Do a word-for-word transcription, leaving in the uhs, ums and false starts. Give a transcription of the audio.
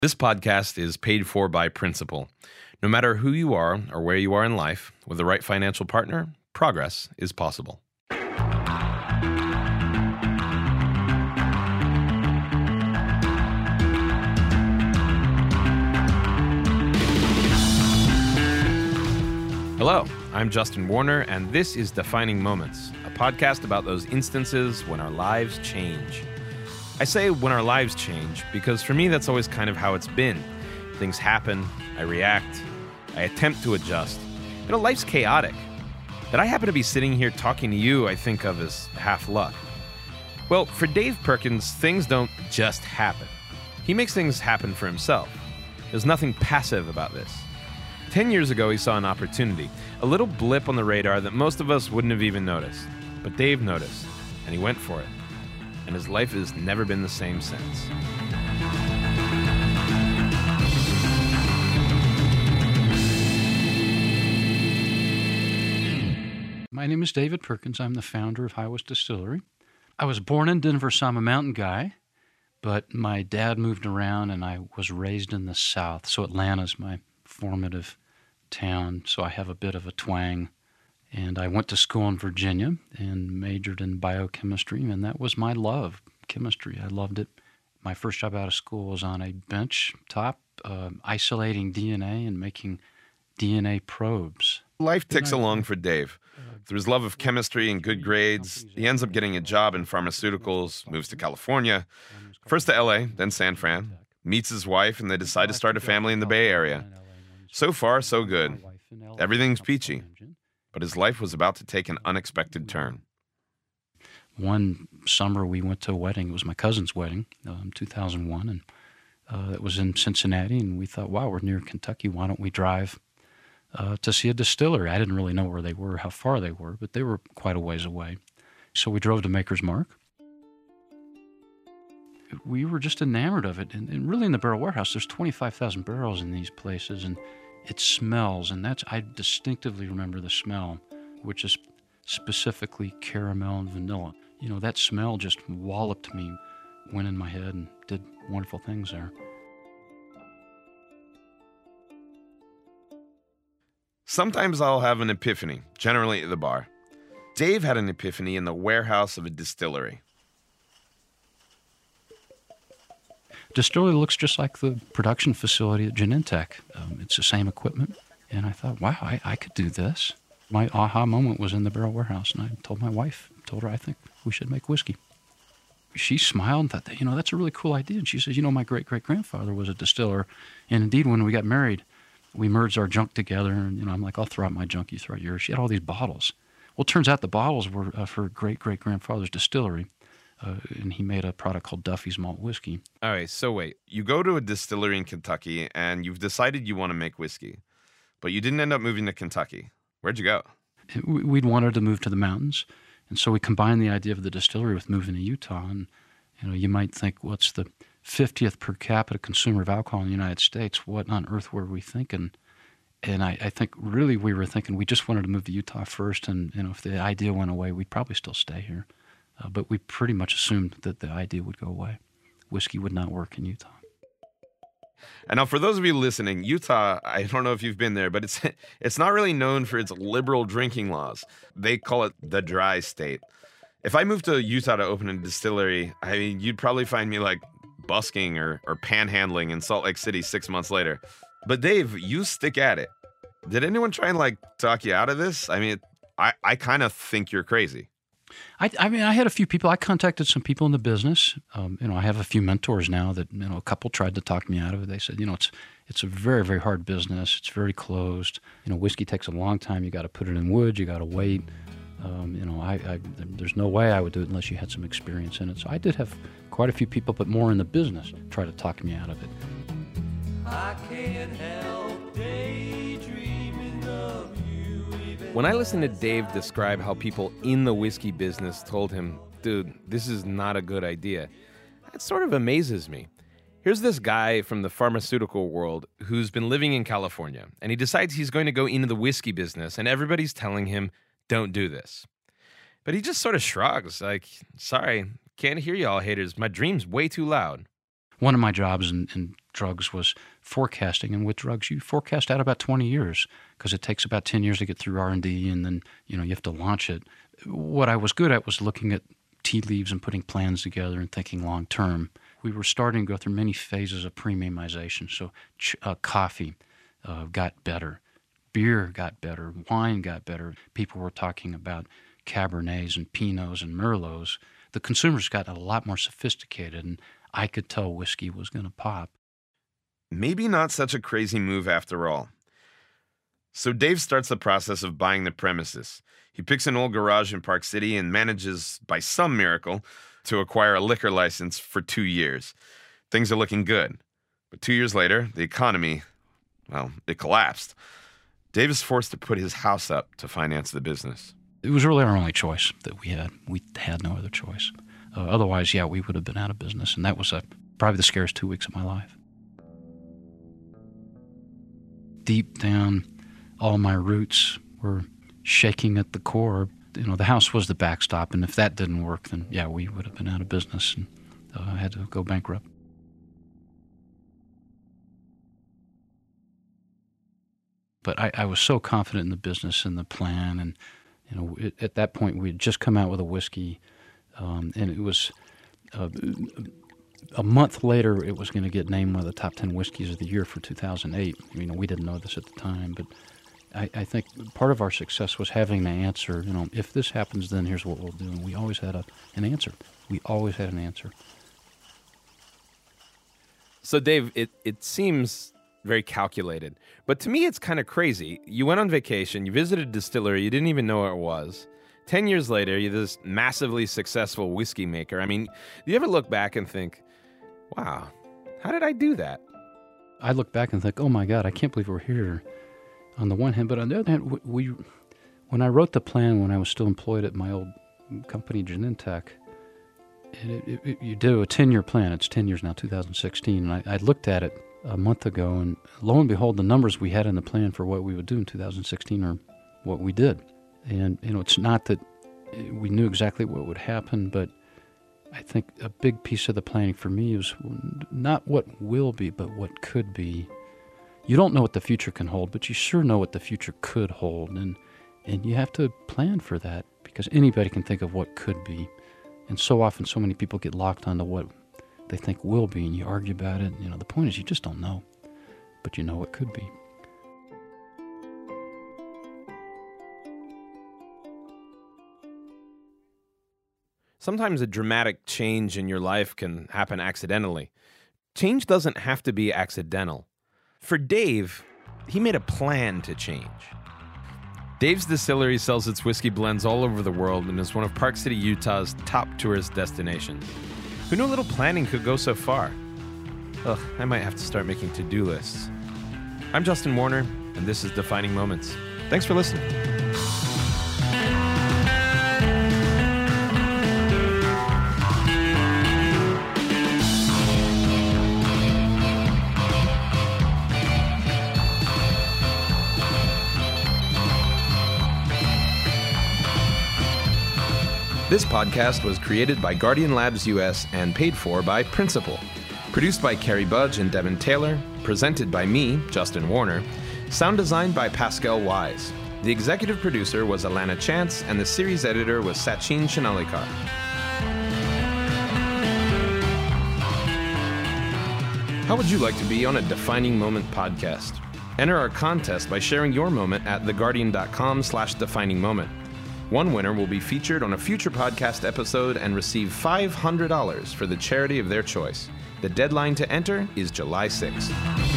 This podcast is paid for by Principal. No matter who you are or where you are in life, with the right financial partner, progress is possible. Hello, I'm Justin Warner, and this is Defining Moments, a podcast about those instances when our lives change. I say when our lives change because for me that's always kind of how it's been. Things happen, I react, I attempt to adjust. You know, life's chaotic. That I happen to be sitting here talking to you I think of as half luck. Well, for Dave Perkins, things don't just happen. He makes things happen for himself. There's nothing passive about this. Ten years ago he saw an opportunity, a little blip on the radar that most of us wouldn't have even noticed. But Dave noticed, and he went for it. And his life has never been the same since. My name is David Perkins. I'm the founder of High West Distillery. I was born in Denver, so I'm a mountain guy, but my dad moved around and I was raised in the South, so Atlanta's my formative town, so I have a bit of a twang. And I went to school in Virginia and majored in biochemistry, and that was my love, chemistry. I loved it. My first job out of school was on a bench top, uh, isolating D N A and making D N A probes. Life ticks along for Dave. Through his love of chemistry and good grades, he ends up getting a job in pharmaceuticals, moves to California, first to L A, then San Fran, meets his wife, and they decide to start a family in the Bay Area. So far, so good. Everything's peachy. But his life was about to take an unexpected turn. One summer we went to a wedding. It was my cousin's wedding, um, two thousand one, and uh, it was in Cincinnati, and we thought, wow, we're near Kentucky. Why don't we drive uh, to see a distillery? I didn't really know where they were, how far they were, but they were quite a ways away. So we drove to Maker's Mark. We were just enamored of it, and, and really in the barrel warehouse, there's twenty-five thousand barrels in these places, and it smells, and that's, I distinctively remember the smell, which is specifically caramel and vanilla. You know, that smell just walloped me, went in my head, and did wonderful things there. Sometimes I'll have an epiphany, generally at the bar. Dave had an epiphany in the warehouse of a distillery. Distillery looks just like the production facility at Genentech. Um, it's the same equipment. And I thought, wow, I, I could do this. My aha moment was in the barrel warehouse, and I told my wife, told her, I think we should make whiskey. She smiled and thought, you know, that's a really cool idea. And she says, you know, my great-great-grandfather was a distiller. And indeed, when we got married, we merged our junk together. And, you know, I'm like, I'll throw out my junk, you throw out yours. She had all these bottles. Well, it turns out the bottles were uh, for great-great-grandfather's distillery. Uh, and he made a product called Duffy's Malt Whiskey. All right, so wait. You go to a distillery in Kentucky, and you've decided you want to make whiskey. But you didn't end up moving to Kentucky. Where'd you go? We'd wanted to move to the mountains, and so we combined the idea of the distillery with moving to Utah. And, you know, you might think, what's the fiftieth per capita consumer of alcohol in the United States? What on earth were we thinking? And I, I think really we were thinking we just wanted to move to Utah first, and, you know, if the idea went away, we'd probably still stay here. Uh, but we pretty much assumed that the idea would go away. Whiskey would not work in Utah. And now for those of you listening, Utah, I don't know if you've been there, but it's it's not really known for its liberal drinking laws. They call it the dry state. If I moved to Utah to open a distillery, I mean, you'd probably find me like busking or, or panhandling in Salt Lake City six months later. But Dave, you stick at it. Did anyone try and like talk you out of this? I mean, I, I kind of think you're crazy. I, I mean, I had a few people. I contacted some people in the business. Um, you know, I have a few mentors now that, you know, a couple tried to talk me out of it. They said, you know, it's it's a very, very hard business. It's very closed. You know, whiskey takes a long time. You got to put it in wood. You got to wait. Um, you know, I, I there's no way I would do it unless you had some experience in it. So I did have quite a few people, but more in the business, try to talk me out of it. I can't help daydreaming of you. When I listen to Dave describe how people in the whiskey business told him, dude, this is not a good idea, it sort of amazes me. Here's this guy from the pharmaceutical world who's been living in California, and he decides he's going to go into the whiskey business, and everybody's telling him, don't do this. But he just sort of shrugs, like, sorry, can't hear y'all haters. My dream's way too loud. One of my jobs in, in drugs was forecasting, and with drugs you forecast out about twenty years because it takes about ten years to get through R and D, and then you know you have to launch it. What I was good at was looking at tea leaves and putting plans together and thinking long term. We were starting to go through many phases of premiumization. So ch- uh, coffee uh, got better, beer got better, wine got better. People were talking about Cabernets and Pinots and Merlots. The consumers got a lot more sophisticated, and I could tell whiskey was going to pop. Maybe not such a crazy move after all. So Dave starts the process of buying the premises. He picks an old garage in Park City and manages, by some miracle, to acquire a liquor license for two years. Things are looking good. But two years later, the economy, well, it collapsed. Dave is forced to put his house up to finance the business. It was really our only choice that we had. We had no other choice. Uh, otherwise, yeah, we would have been out of business, and that was uh, probably the scariest two weeks of my life. Deep down, all my roots were shaking at the core. You know, the house was the backstop, and if that didn't work, then, yeah, we would have been out of business and uh, had to go bankrupt. But I, I was so confident in the business and the plan, and you know, it, at that point, we had just come out with a whiskey, um, and it was uh, a month later, it was going to get named one of the top ten whiskeys of the year for two thousand eight. You know, we didn't know this at the time, but I, I think part of our success was having the answer. You know, if this happens, then here's what we'll do. And we always had a, an answer. We always had an answer. So, Dave, it, it seems very calculated. But to me, it's kind of crazy. You went on vacation, you visited a distillery, you didn't even know where it was. Ten years later, you're this massively successful whiskey maker. I mean, do you ever look back and think, wow, how did I do that? I look back and think, oh my God, I can't believe we're here on the one hand. But on the other hand, we, when I wrote the plan when I was still employed at my old company, Genentech, it, it, it, you do a ten-year plan. It's ten years now, two thousand sixteen. And I, I looked at it a month ago, and lo and behold, the numbers we had in the plan for what we would do in two thousand sixteen are what we did. And, you know, it's not that we knew exactly what would happen, but I think a big piece of the planning for me is not what will be, but what could be. You don't know what the future can hold, but you sure know what the future could hold. And, and you have to plan for that, because anybody can think of what could be. And so often, so many people get locked onto what they think will be, and you argue about it. You know, the point is you just don't know, but you know what could be. Sometimes a dramatic change in your life can happen accidentally. Change doesn't have to be accidental. For Dave, he made a plan to change. Dave's Distillery sells its whiskey blends all over the world and is one of Park City, Utah's top tourist destinations. Who knew a little planning could go so far? Ugh, I might have to start making to-do lists. I'm Justin Warner, and this is Defining Moments. Thanks for listening. This podcast was created by Guardian Labs U S and paid for by Principal. Produced by Carrie Budge and Devin Taylor. Presented by me, Justin Warner. Sound designed by Pascal Wise. The executive producer was Alana Chance, and the series editor was Sachin Shanalikar. How would you like to be on a Defining Moment podcast? Enter our contest by sharing your moment at theguardian.com slash defining moment. One winner will be featured on a future podcast episode and receive five hundred dollars for the charity of their choice. The deadline to enter is July sixth.